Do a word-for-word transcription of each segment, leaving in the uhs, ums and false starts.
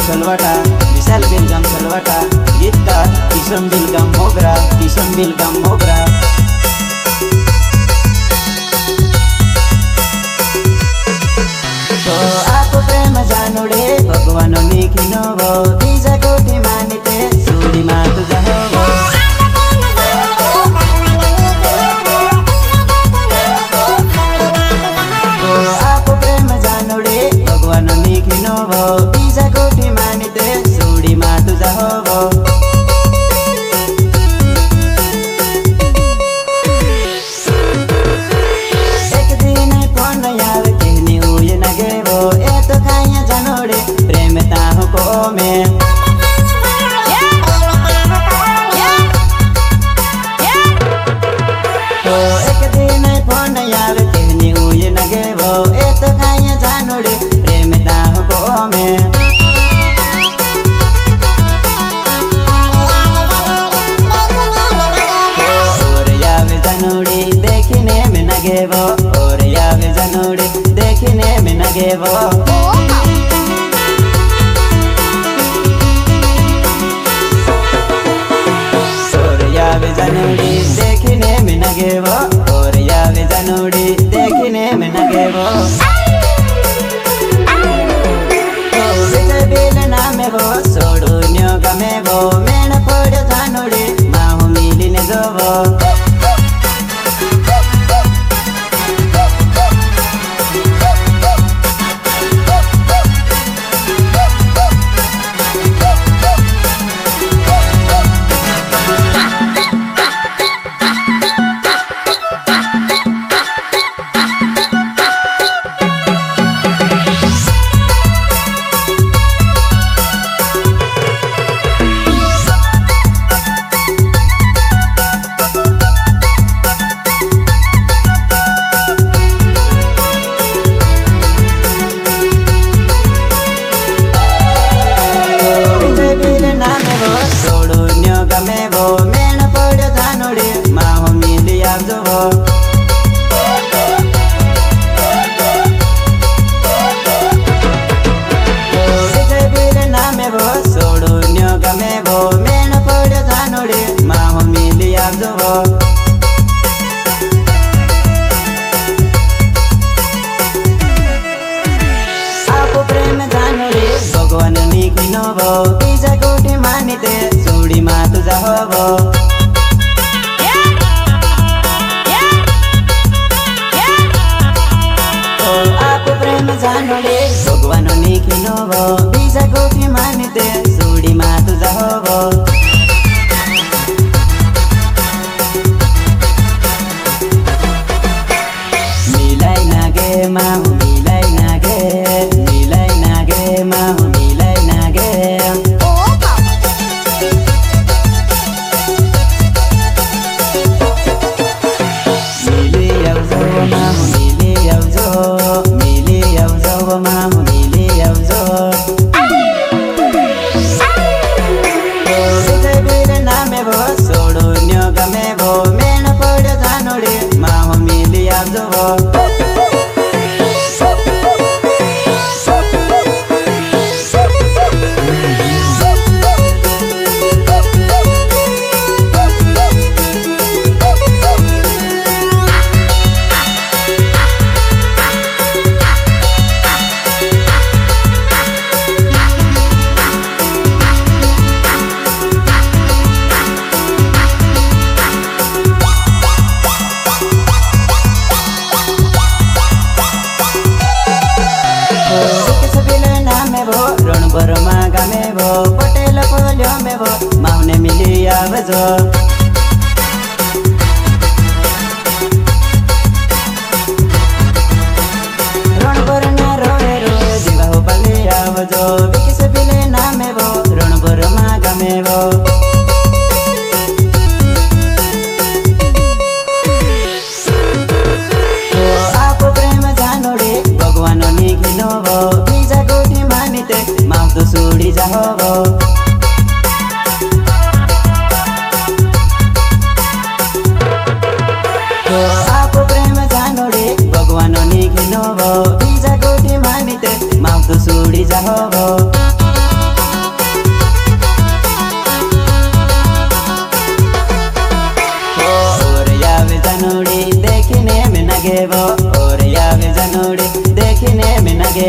सलवाटा विशाल बेलगाम सलवाटा गीतकार किशन बेलगाम मोगरा किशन बेलगाम मोगरा। तो आप प्रेम जानुडे भगवान निखिनो भो बीजा कोठी मानिते सुडी मातु जहो भो। तो आप प्रेम जानुडे भगवान निखिनो भो बीजा कोठी मानिते सुडी मातु जहो भो। प्रेम ताहु को में तो एक दिन फोन यार कहनी हुई नगे वो ए तो खाया जानोड़े प्रेम ताहु को में। और यावे जानोड़े देखने में नगे वो और यावे जानोड़े देखने में नगे वो। जानोड़ी देखने में नगे वो और यावे जानोड़ी देखने में नगे वो। तो विजय बेल नामे वो सोडू न्यो गमे वो मेन पड़ो जानोड़ी माहू मिली ने जो वो। भगवान निखिनो भो बीजा कोठी मानिते सुडी मातु जहो भो। तो आप प्रेम जानोड़े भगवान निखिनो भो बीजा कोठी मानिते सुडी मातु जहो भो। मिलाई नागे माहु मिलाई नागे मिलाई नागे माहु मिलाई नागे।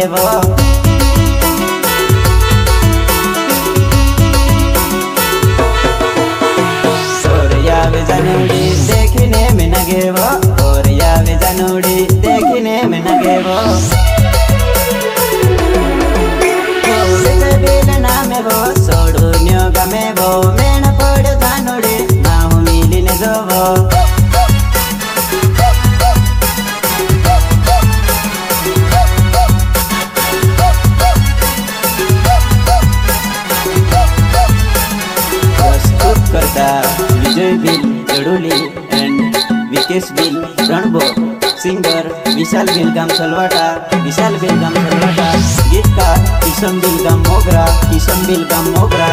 गेव और यावे जानुडी देखिने में न गेव और यावे जानुडी देखिने में न गेव नामे भो सोडून गमे भो मेण पड्यो जानुडी माहु मिलिने जोभो प्रस्तुत करता विजय बिल जडुली एंड विकेश बिल रणबोर सिंगर विशाल बिलगाम सलवाटा विशाल बिलगाम सलवाटा गीतकार किशन बिलगाम मोगरा किशन बिलगाम मोगरा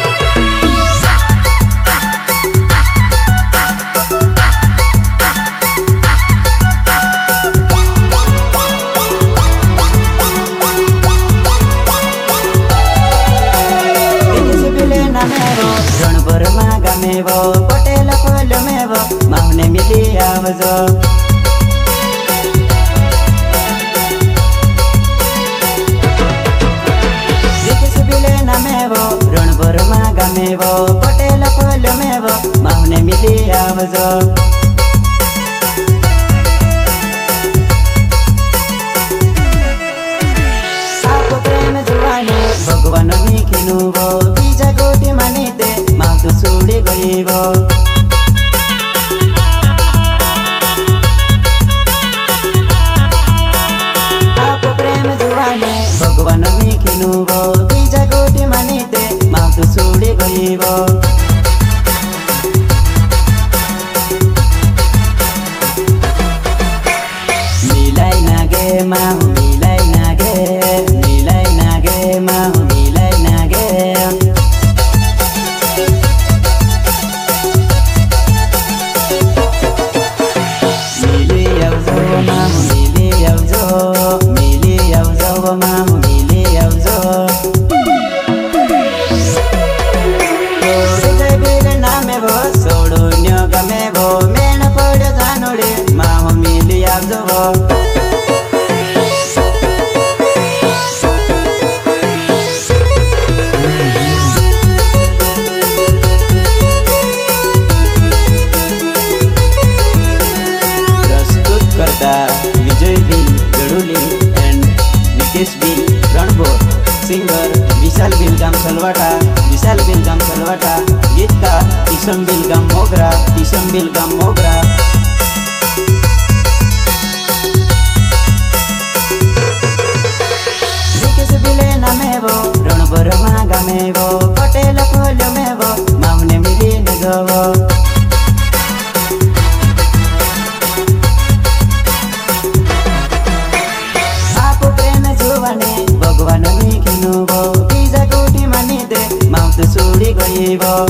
रणभर गामे भो पटेल फल में भो माहुने मिली आवजो रणभर गामे भो पटेल फल में भो माहुने मिली आवजो आप प्रेम जुवाने भगवान निखिनु भो बीजा गोटी मानिते माथु सुडी गई भो आप प्रेम जुवाने भगवान निखिनु भो बीजा गोटी मानिते माथु सुडी गई भो मिलाई नागे माहु मिलाई नागे मिलाई नागे माहु मिलाई नागे मिली आउजो माहु मिली आउजो मिली आउजो माहु मिली आउजो नामे भो सोडून गमे भो मेण पड्यो जानुडी माहु मिली आउजो भो प्रस्तुत करता विजय बिल जडुली एंड विकेश बिल रणबोर सिंगर विशाल बिलगाम सलवाटा विशाल बिलगाम सलवाटा गीतकार किशन बिलगाम मोगरा किशन बिलगाम मोगरा विकेश बिले नामे भो रणभर गामे भो पटेल फल में भो माहुने मिलिने जोभो आप प्रेम जुवाने भगवान निखिनु भो बीजा गोटी मानिते माथु सुडी गई भो